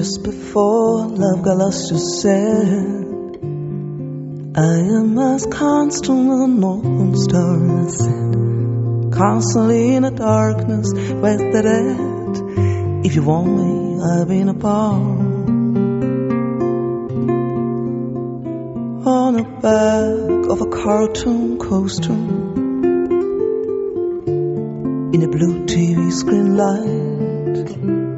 Just before love got lost, you said, I am as constant as a northern star. I said, constantly in the darkness, where's that at? If you want me, I'll be in a bar. On the back of a cartoon coaster, in a blue TV screen light,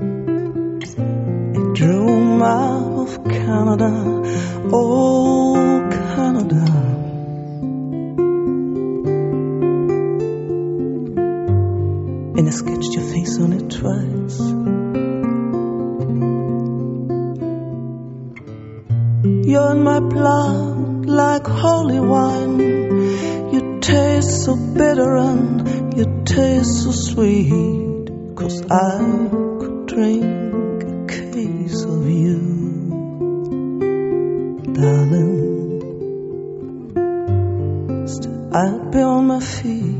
it drew a map of Canada, oh Canada. And I sketched your face on it twice. You're in my blood like holy wine. You taste so bitter and you taste so sweet. 'Cause I could drink a case of you, darling. Still I'd be on my feet.